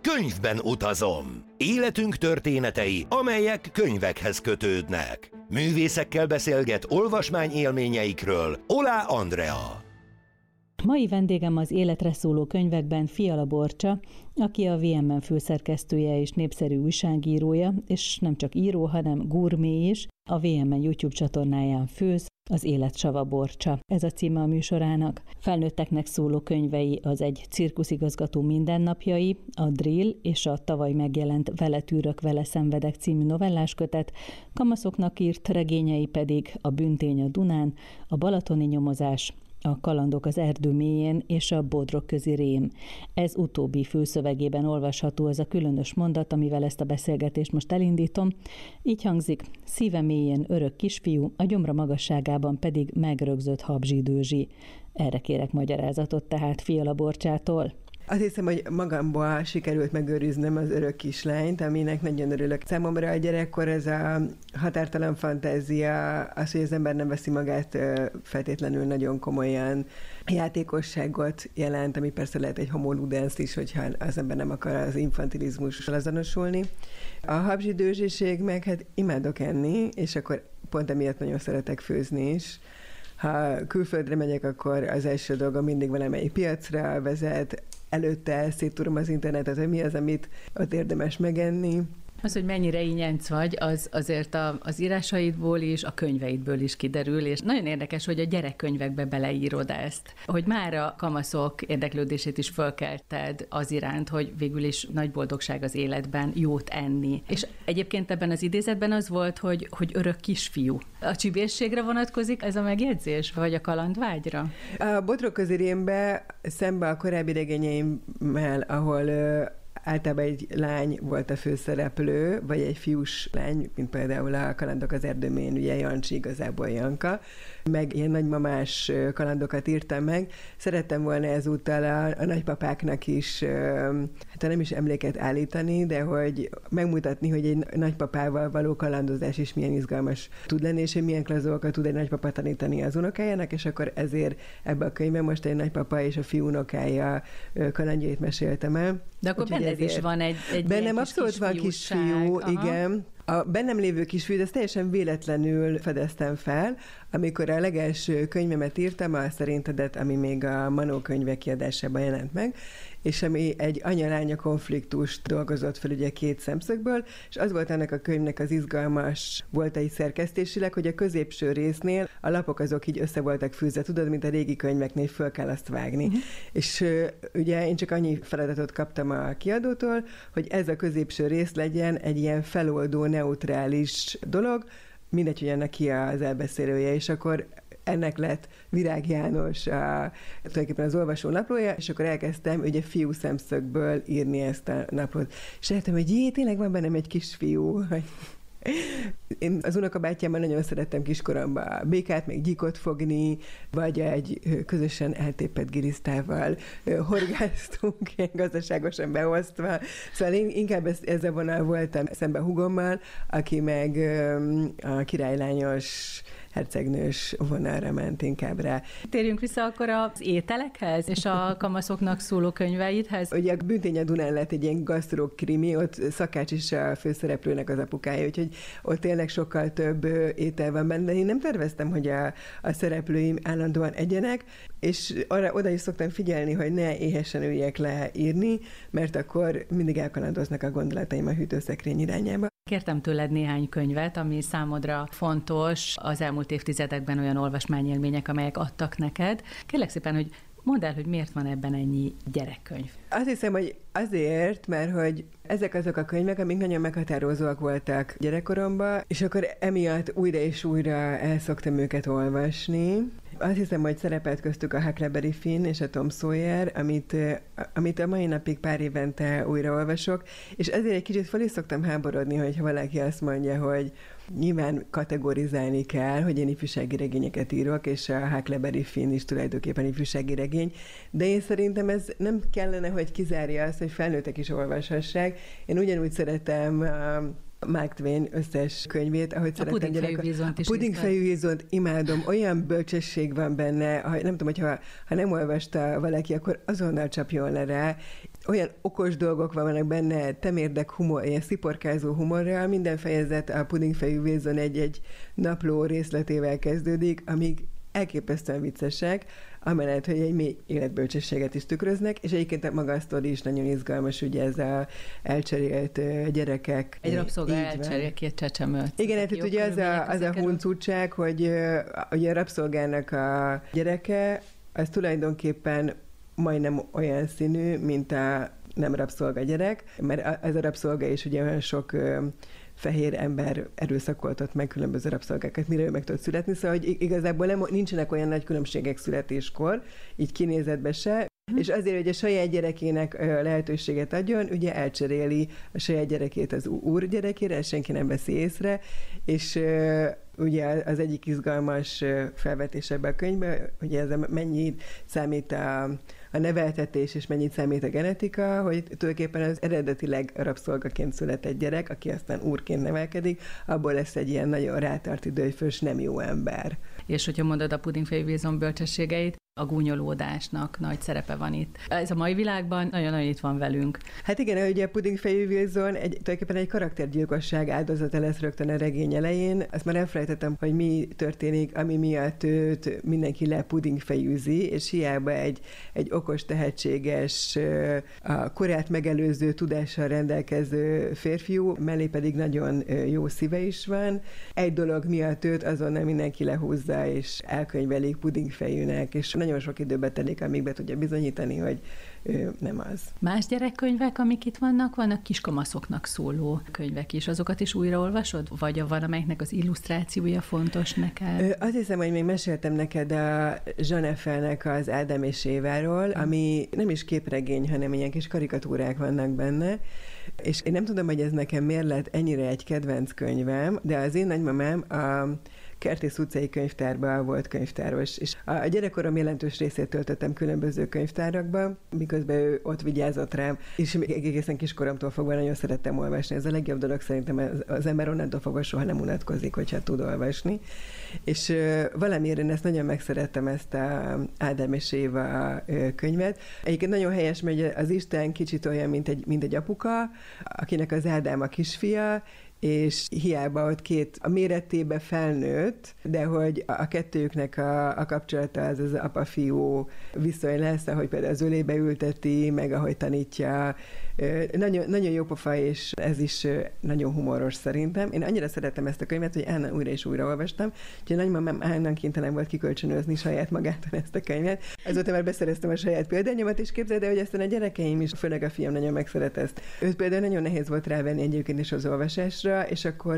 Könyvben utazom. Életünk történetei, amelyek könyvekhez kötődnek. Művészekkel beszélget olvasmányélményeikről Oláh Andrea. Mai vendégem az életre szóló könyvekben Fiala Borcsa, aki a VMN főszerkesztője és népszerű újságírója, és nem csak író, hanem gurmé is. A VMN YouTube csatornáján főz, az Élet sava Borcsa. Ez a címe a műsorának. Felnőtteknek szóló könyvei az Egy cirkuszigazgató mindennapjai, a Drill és a tavaly megjelent Vele tűrök, vele szenvedek című novelláskötet, kamaszoknak írt regényei pedig a Bűntény a Dunán, a Balatoni nyomozás, a Kalandok az erdő mélyén és a Bodrog közi rém. Ez utóbbi főszövegében olvasható az a különös mondat, amivel ezt a beszélgetést most elindítom. Így hangzik: szíve mélyén örök kisfiú, a gyomra magasságában pedig megrögzött habzsidőzsi. Erre kérek magyarázatot tehát Fiala Borcsától. Azt hiszem, hogy magamból sikerült megőriznem az örök kislányt, aminek nagyon örülök. Számomra a gyerekkor ez a határtalan fantázia, az, hogy az ember nem veszi magát feltétlenül nagyon komolyan, játékosságot jelent, ami persze lehet egy homo ludens is, hogyha az ember nem akar az infantilizmussal azonosulni. A habzsidőzsiség meg hát imádok enni, és akkor pont emiatt nagyon szeretek főzni is. Ha külföldre megyek, akkor az első dolgom mindig valamelyik piacra vezet, előtte széttúrom az internetet, hogy mi az, amit ott érdemes megenni. Az, hogy mennyire ínyenc vagy, az azért az írásaidból is, a könyveidből is kiderül, és nagyon érdekes, hogy a gyerekkönyvekbe beleírod ezt, hogy már a kamaszok érdeklődését is fölkelted az iránt, hogy végül is nagy boldogság az életben jót enni. És egyébként ebben az idézetben az volt, hogy örök kisfiú. A csibészségre vonatkozik ez a megjegyzés, vagy a kalandvágyra? A Bodrog közi rémbe szembe a korábbi regényeimmel, ahol általában egy lány volt a főszereplő, vagy egy fiús lány, mint például a Kalandok az erdő mélyén, ugye Jancsi igazából Janka, meg ilyen nagymamás kalandokat írtam meg. Szerettem volna ezúttal a nagypapáknak is, hát nem is emléket állítani, de hogy megmutatni, hogy egy nagypapával való kalandozás is milyen izgalmas tud lenni, és hogy milyen klauzókat tud egy nagypapa tanítani az unokájának, és akkor ezért ebbe a könyvben most egy nagypapa és a fiú unokája kalandjait meséltem el. De akkor benned is van egy bennem abszolút van kisfiú, igen. A bennem lévő kisfiú, ezt teljesen véletlenül fedeztem fel, amikor a legelső könyvemet írtam, a Szerintedet, ami még a Manó könyvek kiadásában jelent meg, és ami egy anya-lánya konfliktust dolgozott fel ugye két szemszögből, és az volt ennek a könyvnek az izgalmas voltai szerkesztésileg, hogy a középső résznél a lapok azok így össze voltak fűzve, tudod, mint a régi könyveknél föl kell azt vágni. És ugye én csak annyi feladatot kaptam a kiadótól, hogy ez a középső rész legyen egy ilyen feloldó, neutrális dolog, mindegy, hogy ennek ki az elbeszélője, és akkor ennek lett Virág János tulajdonképpen az olvasó naplója, és akkor elkezdtem ugye fiú szemszögből írni ezt a naplót. És láttam, hogy tényleg van bennem egy kisfiú. Én az unokabátyámmal nagyon szerettem kiskoromban békát, meg gyíkot fogni, vagy egy közösen eltépett gilisztával horgáztunk, ilyen gazdaságosan beosztva. Szóval én inkább ezzel vonal voltam szemben húgommal, aki meg a királylányos hercegnős vonalra ment inkább rá. Térjünk vissza akkor az ételekhez és a kamaszoknak szóló könyveidhez. Ugye a Bűntény a Dunán lett egy ilyen gasztrokrimi, ott Szakács is a főszereplőnek az apukája, úgyhogy ott tényleg sokkal több étel van benne. Én nem terveztem, hogy a szereplőim állandóan egyenek, és oda is szoktam figyelni, hogy ne éhesen üljek le írni, mert akkor mindig elkalandoznak a gondolataim a hűtőszekrény irányába. Kértem tőled néhány könyvet, ami számodra fontos, az elmúlt évtizedekben olyan olvasmányélmények, amelyek adtak neked. Kérlek szépen, hogy mondd el, hogy miért van ebben ennyi gyerekkönyv. Azt hiszem, hogy azért, mert hogy ezek azok a könyvek, amik nagyon meghatározóak voltak gyerekkoromban, és akkor emiatt újra és újra el szoktam őket olvasni. Azt hiszem, hogy szerepelt köztük a Huckleberry Finn és a Tom Sawyer, amit a mai napig pár évente újra olvasok, és ezért egy kicsit fel is szoktam háborodni, hogyha valaki azt mondja, hogy nyilván kategorizálni kell, hogy én ifjúsági regényeket írok, és a Huckleberry Finn is tulajdonképpen ifjúsági regény, de én szerintem ez nem kellene, hogy kizárja azt, hogy felnőttek is olvashassák. Én ugyanúgy szeretem Mark Twain összes könyvét, ahogy szeretem gyerekkoromban. A Puddingfejű Vizont imádom, olyan bölcsesség van benne, nem tudom, hogy ha nem olvasta valaki, akkor azonnal csapjon le rá. olyan okos dolgok vannak benne, temérdek humor, ilyen sziporkázó humorral, minden fejezet a Pudingfejű Wilson egy napló részletével kezdődik, amíg elképesztően viccesek, amellett, hogy egy mély életbölcsességet is tükröznek, és egyébként maga a sztori is nagyon izgalmas, ugye ez a elcserélt gyerekek. Egy rabszolga elcserél két csecsemőt. Igen, hát ugye az a huncutság, hogy a rabszolgának a gyereke, az tulajdonképpen majdnem olyan színű, mint a nem rabszolga gyerek, mert ez a rabszolga is ugye olyan sok fehér ember erőszakoltat meg különböző rabszolgákat, mire ő meg tud születni, szóval hogy igazából nincsenek olyan nagy különbségek születéskor, így kinézetbe se, és azért, hogy a saját gyerekének lehetőséget adjon, ugye elcseréli a saját gyerekét az úr gyerekére, ezt senki nem veszi észre, és ugye az egyik izgalmas felvetés ebben a könyvben, ugye ez mennyit számít a neveltetés, és mennyit számít a genetika, hogy tulajdonképpen az eredetileg rabszolgaként született gyerek, aki aztán úrként nevelkedik, abból lesz egy ilyen nagyon rátart időfős, nem jó ember. És hogyha mondod a Pudingfejű Wilson bölcsességeit, a gúnyolódásnak nagy szerepe van itt. Ez a mai világban nagyon-nagyon itt van velünk. Hát igen, ugye a Pudingfejű Wilson tulajdonképpen egy karaktergyilkosság áldozata lesz rögtön a regény elején. Azt már elfelejtettem, hogy mi történik, ami miatt őt mindenki lepudingfejűzi, és hiába egy okos, tehetséges, a korát megelőző tudással rendelkező férfiú, mellé pedig nagyon jó szíve is van. Egy dolog miatt őt azonnal mindenki lehúzza, és elkönyvelik pudingfejűnek, és nagyon sok időbe telik, amíg be tudja bizonyítani, hogy nem az. Más gyerekkönyvek, amik itt vannak kiskamaszoknak szóló könyvek is. Azokat is újraolvasod? Vagy van, amelyiknek az illusztrációja fontos neked? Azt hiszem, hogy még meséltem neked a Jean Effelnek az Ádám és Éváról, ami nem is képregény, hanem ilyen kis karikatúrák vannak benne, és én nem tudom, hogy ez nekem miért lett ennyire egy kedvenc könyvem, de az én nagymamám a Kertész utcai könyvtárban volt könyvtáros, és a gyerekkorom jelentős részét töltöttem különböző könyvtárakba, miközben ő ott vigyázott rám, és egészen kiskoromtól fogva nagyon szerettem olvasni. Ez a legjobb dolog szerintem, az ember onnantól fogva soha nem unatkozik, hogyha tud olvasni. És valamiért én ezt nagyon megszerettem, ezt a Ádám és Éva könyvet. Egyébként nagyon helyes, mert az Isten kicsit olyan, mint egy apuka, akinek az Ádám a kisfia, és hiába ott a méretébe felnőtt, de hogy a kettőjüknek a kapcsolata az apa-fiú viszony lesz, ahogy például az ölébe ülteti, meg ahogy tanítja. Nagyon, nagyon jó pofa, és ez is nagyon humoros szerintem. Én annyira szerettem ezt a könyvet, hogy állandóan újra és újra olvastam, úgyhogy nagymamám állandóan kénytelen volt kikölcsönözni saját magától ezt a könyvet. Azóta már beszereztem a saját példányomat, és képzeld el, hogy aztán a gyerekeim is, főleg a fiam nagyon megszeret ezt. Őt például nagyon nehéz volt rávenni egyébként is az olvasásra, és akkor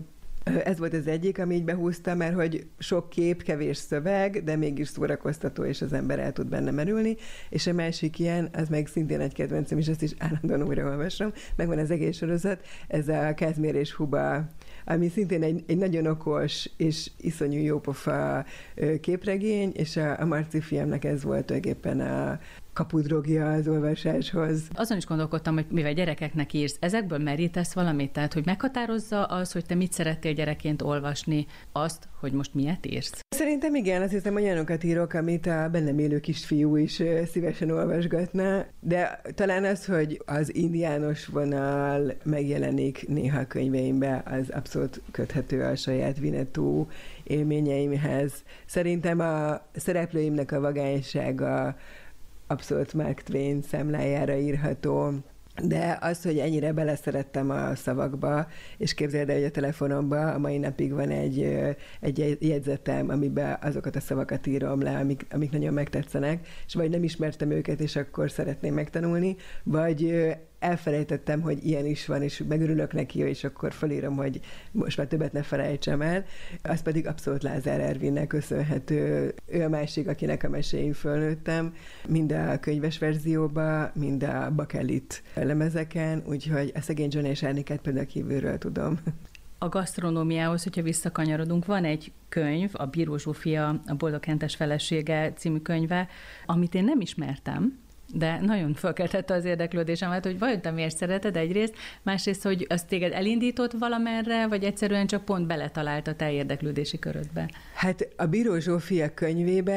ez volt az egyik, ami így behúzta, mert hogy sok kép, kevés szöveg, de mégis szórakoztató, és az ember el tud benne merülni, és a másik ilyen, az meg szintén egy kedvencem, és ezt is állandóan újra olvasom, megvan az egész sorozat, ez a Kázmér és Huba, ami szintén egy nagyon okos és iszonyú jópofa képregény, és a Marci fiamnak ez volt tulajdonképpen a kapudrogja az olvasáshoz. Azon is gondolkodtam, hogy mivel gyerekeknek írsz, ezekből merítesz valamit? Tehát, hogy meghatározza az, hogy te mit szerettél gyerekként olvasni, azt, hogy most miért írsz? Szerintem igen, azt hiszem olyanokat írok, amit a bennem élő kisfiú is szívesen olvasgatna, de talán az, hogy az indiános vonal megjelenik néha a könyveimbe, az abszolút köthető a saját Winnetou élményeimhez. Szerintem a szereplőimnek a vagánysága abszolút Mark Twain számlájára írható, de az, hogy ennyire beleszerettem a szavakba, és képzeld el, hogy a telefonomban a mai napig van egy jegyzetem, amiben azokat a szavakat írom le, amik nagyon megtetszenek, és vagy nem ismertem őket, és akkor szeretném megtanulni, vagy elfelejtettem, hogy ilyen is van, és megörülök neki, és akkor felírom, hogy most már többet ne felejtsem el. Az pedig abszolút Lázár Ervinnek köszönhető. Ő a másik, akinek a meséin fölnőttem, mind a könyves verzióban, mind a bakelit lemezeken, úgyhogy a szegény John és Árnikát például kívülről tudom. A gasztronómiához, hogyha visszakanyarodunk, van egy könyv, a Bíró Zsófia, a Boldog Hentes felesége című könyve, amit én nem ismertem, de nagyon fölkeltette az érdeklődésemet, hogy vajon te miért szereted egyrészt, másrészt, hogy az téged elindított valamerre, vagy egyszerűen csak pont beletalált a te érdeklődési körödbe? Hát a Bíró Zsófia könyvébe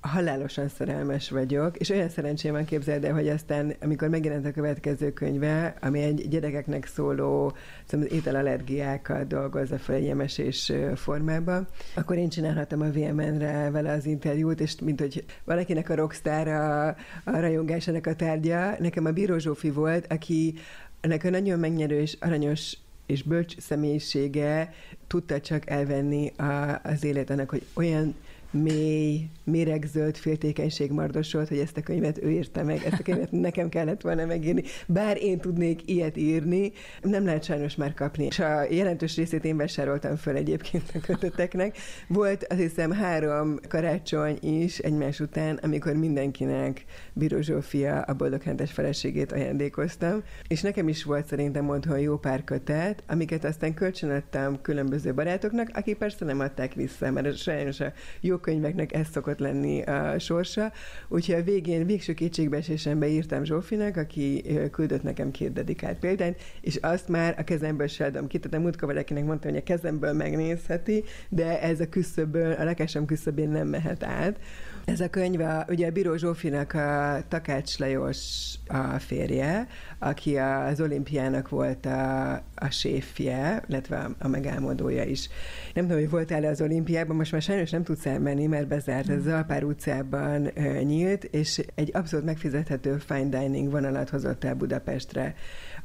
halálosan szerelmes vagyok, és olyan szerencsém van, képzeld el, hogy aztán, amikor megjelent a következő könyve, ami egy gyerekeknek szóló, szóval az ételallergiákat dolgozza fel egy ilyen mesés formában, akkor én csinálhattam a VMN-re vele az interjút, és mint hogy valakinek a rockstar a rajongásának a tárgya, nekem a Bíró Zsófi volt, aki ennek a nagyon megnyerő és aranyos és bölcs személyisége tudta csak elvenni az élet annak, hogy olyan mély, méregzöld féltékenység mardosolt, hogy ezt a könyvet ő írta meg, ezt a könyvet nekem kellett volna megírni, bár én tudnék ilyet írni, nem lehet sajnos már kapni. És a jelentős részét én vásároltam föl egyébként a köteteknek. Volt azt hiszem 3 karácsony is egymás után, amikor mindenkinek Bíró Zsófia a boldoghentes feleségét ajándékoztam, és nekem is volt szerintem otthon jó pár kötet, amiket aztán kölcsönadtam különböző barátoknak, akik persze nem adták vissza, mert sajnos a jó könyveknek ez szokott lenni a sorsa, úgyhogy a végső kétségbeesésembe írtam Zsófinak, aki küldött nekem 2 dedikált példányt, és azt már a kezemből se adom ki, tehát a múltkor valakinek mondtam, hogy a kezemből megnézheti, de ez a küszöbön, a lakásom küszöbén nem mehet át. Ez a könyv, ugye a Bíró Zsófinak a Takács Lajos a férje, aki az olimpiának volt a séfje, illetve a megálmodója is. Nem tudom, hogy voltál az olimpiában, most már sajnos nem tudsz elmenni, mert bezárt, ez Zalpár utcában nyílt, és egy abszolút megfizethető fine dining vonalat hozott el Budapestre.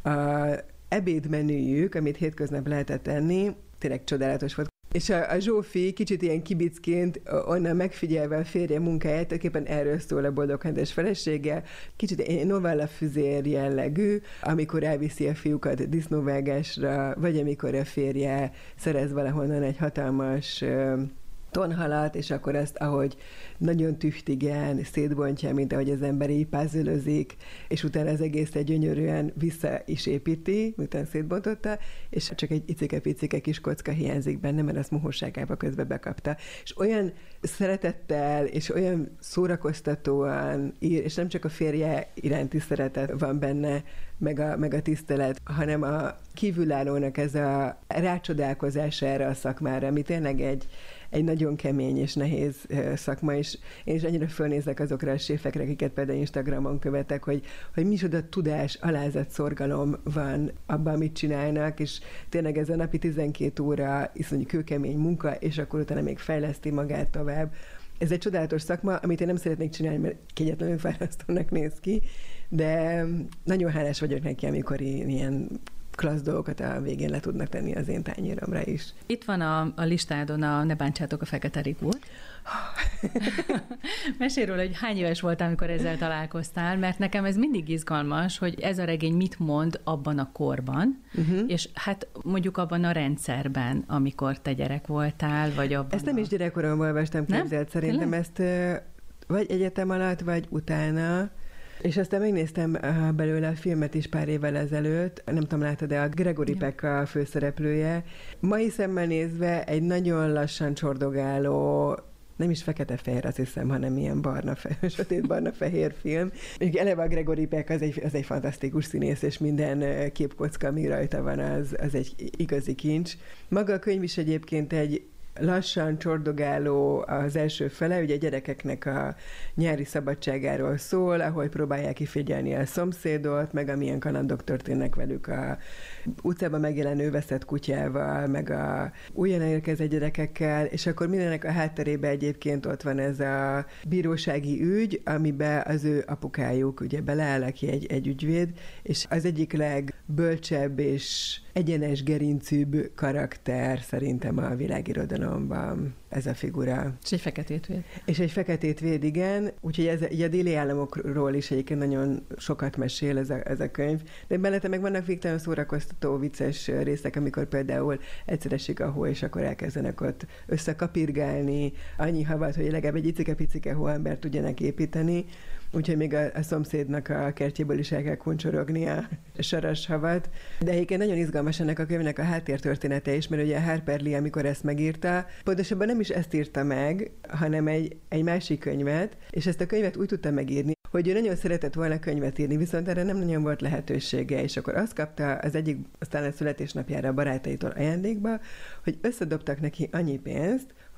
A ebédmenüjük, amit hétköznap lehetett enni, tényleg csodálatos volt. És a Zsófi kicsit ilyen kibicként, onnan megfigyelve a férje munkáját, tulajdonképpen erről szól a boldoghentes felesége, kicsit egy novella füzér jellegű, amikor elviszi a fiúkat disznóvágásra, vagy amikor a férje szerez valahonnan egy hatalmas tonhalat, és akkor ezt, ahogy nagyon tüchtigen szétbontja, mint ahogy az ember így puzzle-özik, és utána az egészet gyönyörűen vissza is építi, miután szétbontotta, és csak egy icike-picike kis kocka hiányzik benne, mert azt mohóságába közbe bekapta. És olyan szeretettel, és olyan szórakoztatóan ír, és nem csak a férje iránti szeretet van benne, meg a tisztelet, hanem a kívülállónak ez a rácsodálkozása erre a szakmára, ami tényleg egy nagyon kemény és nehéz szakma, és én is annyira fölnézek azokra a séfekre, akiket például Instagramon követek, hogy micsoda tudás, alázat, szorgalom van abban, amit csinálnak, és tényleg ez a napi 12 óra iszonyú kőkemény munka, és akkor utána még fejleszti magát tovább. Ez egy csodálatos szakma, amit én nem szeretnék csinálni, mert kegyetlenül fárasztónak néz ki, de nagyon hálás vagyok neki, amikor ilyen klassz dolgokat a végén le tudnak tenni az én tányéromra is. Itt van a listádon a Ne bántsátok a Fekete Rikót. Mesélj róla, hogy hány éves voltál, amikor ezzel találkoztál, mert nekem ez mindig izgalmas, hogy ez a regény mit mond abban a korban, és hát mondjuk abban a rendszerben, amikor te gyerek voltál, vagy abban. Ezt nem is gyerekkoromban olvastam, képzelt, szerintem ezt vagy egyetem alatt, vagy utána. És aztán megnéztem belőle a filmet is pár évvel ezelőtt, nem tudom, láttad-e, a Gregory Peck a főszereplője. Mai szemmel nézve egy nagyon lassan csordogáló, nem is fekete-fehér, azt hiszem, hanem ilyen sötét-barna-fehér film. Eleve a Gregory Peck az egy fantasztikus színész, és minden képkocka, ami rajta van, az egy igazi kincs. Maga a könyv is egyébként egy lassan csordogáló az első fele, ugye a gyerekeknek a nyári szabadságáról szól, ahol próbálják kifigyelni a szomszédot, meg amilyen kalandok történnek velük a utcában megjelenő veszett kutyával, meg a újonnan érkezett gyerekekkel, és akkor mindenek a hátterében egyébként ott van ez a bírósági ügy, amiben az ő apukájuk ugye beleáll, aki egy ügyvéd, és az egyik legbölcsebb és egyenes gerincűbb karakter szerintem a világirodalomban ez a figura. És egy feketét véd. És egy feketét véd, igen. Úgyhogy ez a déli államokról is egyébként nagyon sokat mesél ez a könyv. De mellette meg vannak végtelen szórakoztató, vicces részek, amikor például egyszer esik a hó, és akkor elkezdenek ott összekapirgálni annyi havat, hogy legalább egy icike-picike hóembert tudjanak építeni. Úgyhogy még a szomszédnak a kertjéből is el kell kuncsorogni a saras havat. De egyébként nagyon izgalmas ennek a könyvnek a háttértörténete is, mert ugye a Harper Lee, amikor ezt megírta, pontosabban nem is ezt írta meg, hanem egy másik könyvet, és ezt a könyvet úgy tudta megírni, hogy ő nagyon szeretett volna könyvet írni, viszont erre nem nagyon volt lehetősége, és akkor azt kapta az egyik, aztán a születésnapjára a barátaitól ajándékba, hogy összedobtak neki annyi pénzt,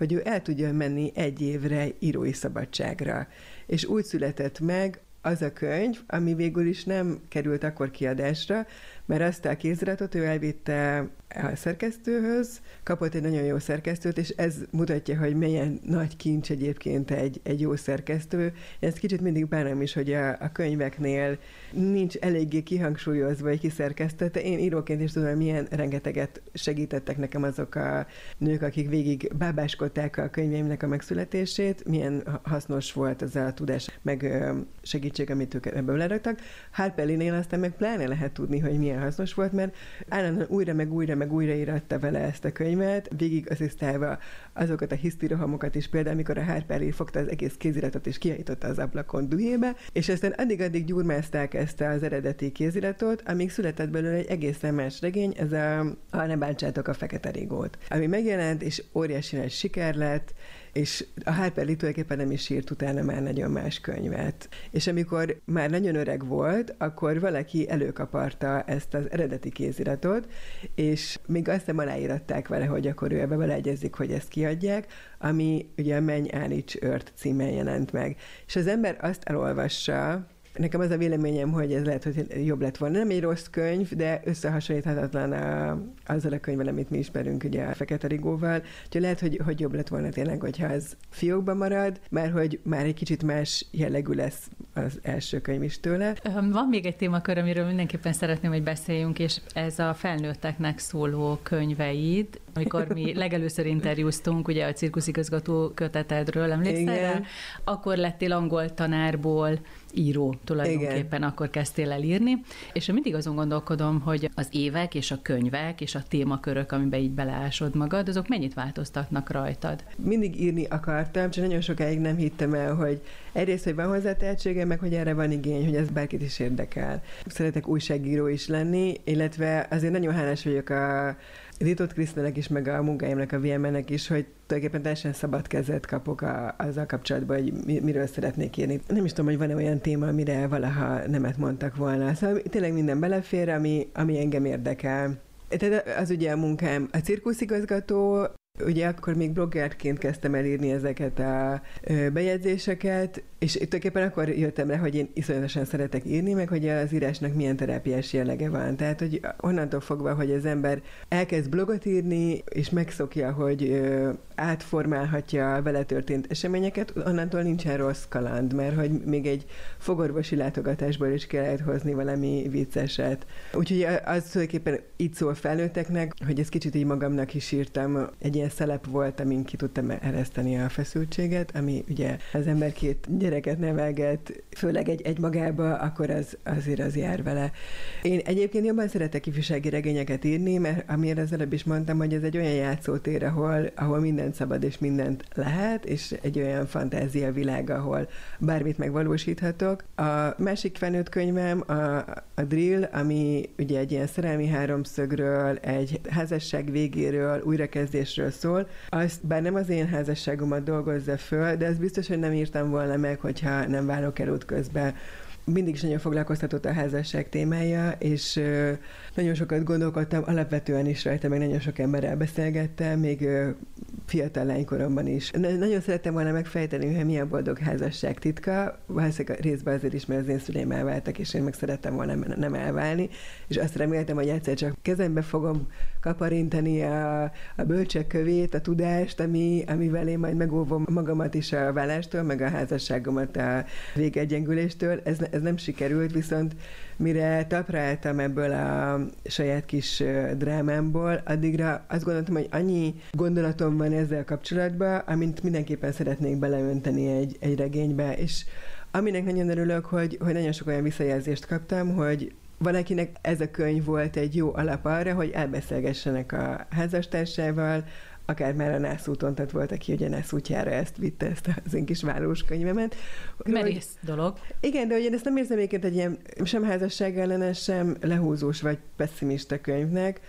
hogy ő el tudjon menni 1 évre írói szabadságra. És úgy született meg az a könyv, ami végül is nem került akkor kiadásra, mert azt a kéziratot ő elvitte a szerkesztőhöz, kapott egy nagyon jó szerkesztőt, és ez mutatja, hogy milyen nagy kincs egyébként egy jó szerkesztő. Ezt kicsit mindig bánom is, hogy a könyveknél nincs eléggé kihangsúlyozva, vagy kiszerkesztette. Én íróként is tudom, milyen rengeteget segítettek nekem azok a nők, akik végig bábáskodták a könyveimnek a megszületését, milyen hasznos volt ez a tudás, meg segítség, amit ők ebből leraktak. Harper Lee-nél aztán meg pláne lehet tudni, hogy milyen hasznos volt, mert állandóan újra íratta vele ezt a könyvet, végig asszisztálva azokat a hisztirohamokat is, például amikor a Harper Lee fogta az egész kéziratot és kiállította az ablakon duhébe, és aztán addig gyurmázták ezt az eredeti kéziratot, amíg született belőle egy egészen más regény, ez a Ne bántsátok a fekete rigót, ami megjelent, és óriási nagy siker lett, és a Harper Lee tulajdonképpen nem is írt utána már nagyon más könyvet. És amikor már nagyon öreg volt, akkor valaki előkaparta ezt az eredeti kéziratot, és még azt nem aláíratták vele, hogy akkor ő ebbe beleegyezik, hogy ezt kiadják, ami ugye a Menj, állíts, őrt címen jelent meg. És az ember azt elolvassa, nekem az a véleményem, hogy ez lehet, hogy jobb lett volna. Nem egy rossz könyv, de összehasonlíthatatlan azzal a könyvvel, amit mi ismerünk, ugye a Fekete Rigóval. Úgyhogy lehet, hogy jobb lett volna tényleg, hogyha ez fiókban marad, mert hogy már egy kicsit más jellegű lesz az első könyv is tőle. Van még egy témakör, amiről mindenképpen szeretném, hogy beszéljünk, és ez a felnőtteknek szóló könyveid. Amikor mi legelőször interjúztunk, ugye a cirkuszigazgató kötetedről, emlékszel rá? Akkor lettél angol tanárból író tulajdonképpen, igen. Akkor kezdtél el írni, és én mindig azon gondolkodom, hogy az évek és a könyvek és a témakörök, amiben így beleásod magad, azok mennyit változtatnak rajtad? Mindig írni akartam, csak nagyon sokáig nem hittem el, hogy egyrészt, hogy van hozzá tehetségem, meg hogy erre van igény, hogy ez bárkit is érdekel. Szeretek újságíró is lenni, illetve azért nagyon hálás vagyok a Ritott Krisztának is, meg a munkáimnak, a VMN-nek is, hogy tulajdonképpen teljesen szabad kezet kapok azzal kapcsolatban, hogy miről szeretnék írni. Nem is tudom, hogy van-e olyan téma, amire valaha nemet mondtak volna. Szóval tényleg minden belefér, ami engem érdekel. Tehát az ugye a munkám. A cirkuszigazgató, ugye akkor még bloggerként kezdtem el írni ezeket a bejegyzéseket, és tulajdonképpen akkor jöttem rá, hogy én iszonyatosan szeretek írni, meg hogy az írásnak milyen terápiás jellege van. Tehát, hogy onnantól fogva, hogy az ember elkezd blogot írni, és megszokja, hogy átformálhatja a vele történt eseményeket, onnantól nincsen rossz kaland, mert hogy még egy fogorvosi látogatásból is kellett hozni valami vicceset. Úgyhogy az tulajdonképpen így szól felnőtteknek, hogy ezt kicsit így magamnak is írtam, egy ilyen szelep volt, amin ki tudtam ereszteni a feszültséget, ami ugye az ember 2 gyereket nevelget, főleg egy magába, akkor az jár vele. Én egyébként jobban szeretek ifjúsági regényeket írni, mert amire az előbb is mondtam, hogy ez egy olyan játszótér, ahol mindent szabad és mindent lehet, és egy olyan fantáziavilág, ahol bármit megvalósíthatok. A másik felnőtt könyvem a Drill, ami ugye egy ilyen szerelmi háromszögről, egy házasság végéről, újrakezdésről szól. Azt bár nem az én házasságomat dolgozza föl, de ez biztos, hogy nem írtam volna meg, hogyha nem válok el útközben. Mindig is nagyon foglalkoztatott a házasság témája, és nagyon sokat gondolkodtam, alapvetően is rajta, meg nagyon sok emberrel beszélgettem, még fiatal lánykoromban is. Nagyon szerettem volna megfejteni, hogy mi a boldog házasság titka, valószínűleg részben azért is, mert az én szüleim elváltak, és én meg szerettem volna nem elválni, és azt reméltem, hogy egyszer csak kezembe fogom kaparintani a bölcsek kövét, a tudást, amivel én majd megóvom magamat is a vállástól, meg a házasságomat a végegyengüléstől. Ez nem sikerült, viszont mire talpra álltam ebből a saját kis drámámból, addigra azt gondoltam, hogy annyi gondolatom van ezzel kapcsolatban, amint mindenképpen szeretnék beleönteni egy regénybe, és aminek nagyon örülök, hogy nagyon sok olyan visszajelzést kaptam, hogy valakinek ez a könyv volt egy jó alap arra, hogy elbeszélgessenek a házastársával, akár már a NÁSZ úton, tehát volt, aki ugye NÁSZ útjára ezt vitte, ezt az én kis vállós könyvemet. Merész dolog. Igen, de hogy én ezt nem érzem egyébként egy ilyen sem házasság ellenes, sem lehúzós vagy pessimista könyvnek.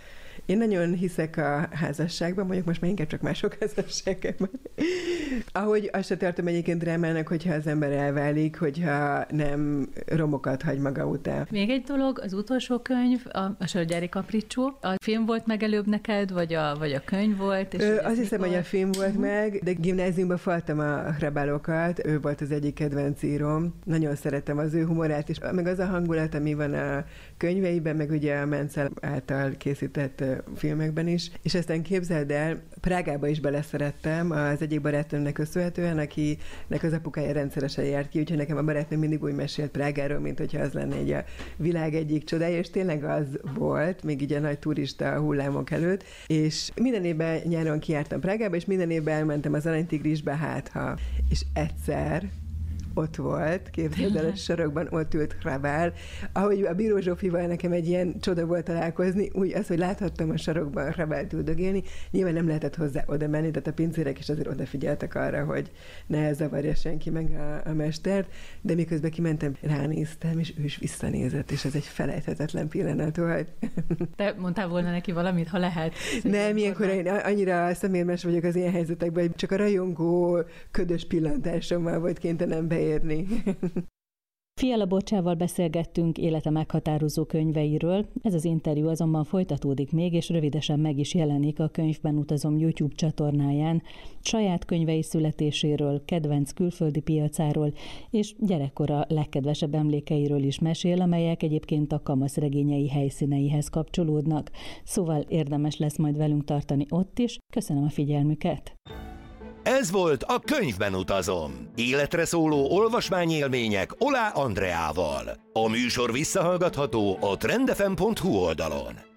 Én nagyon hiszek a házasságban, mondjuk most már inkább csak mások házasságában. Ahogy azt se tartom egyébként drámának, hogyha az ember elválik, hogyha nem romokat hagy maga után. Még egy dolog, az utolsó könyv, a Sörgyári Kapricsó. A film volt meg előbb neked, vagy a könyv volt? És azt hiszem, hogy a film volt meg, de gimnáziumban faltam a Hrabálokat, ő volt az egyik kedvenc íróm. Nagyon szeretem az ő humorát is, meg az a hangulat, ami van a könyveiben, meg ugye a Menzel által készített filmekben is. És aztán képzeld el, Prágába is beleszerettem az egyik barátnőmnek köszönhetően, akinek az apukája rendszeresen járt ki, úgyhogy nekem a barátnőm mindig úgy mesélt Prágáról, mint hogyha az lenne egy a világ egyik csodája, és tényleg az volt, még így a nagy turista hullámok előtt, és minden évben nyáron kijártam Prágába, és minden évben elmentem az Aranytigrisbe, és egyszer ott volt, képzeld el, a sarokban ott ült Hrabál. Ahogy a Bíró Zsófival nekem egy ilyen csoda volt találkozni, úgy az, hogy láthattam a sarokban Hrabált üldögélni, nyilván nem lehetett hozzá oda menni, tehát a pincérek is azért odafigyeltek arra, hogy ne zavarja senki meg a mestert, de miközben kimentem, ránéztem, és ő is visszanézett, és ez egy felejthetetlen pillanat volt. Te mondtál volna neki valamit, ha lehet? Nem, ilyenkor én annyira szemérmes vagyok az ilyen helyzetekben, hogy csak a rajongó, ködös pillantásommal volt kénytelen beérni. Fiala Borcsával beszélgettünk élete meghatározó könyveiről, ez az interjú azonban folytatódik még, és rövidesen meg is jelenik a Könyvben utazom YouTube csatornáján, saját könyvei születéséről, kedvenc külföldi piacáról, és gyerekkora legkedvesebb emlékeiről is mesél, amelyek egyébként a kamaszregényei helyszíneihez kapcsolódnak. Szóval érdemes lesz majd velünk tartani ott is. Köszönöm a figyelmüket! Ez volt a Könyvben utazom. Életre szóló olvasmányélmények Oláh Andreával. A műsor visszahallgatható a trendfm.hu oldalon.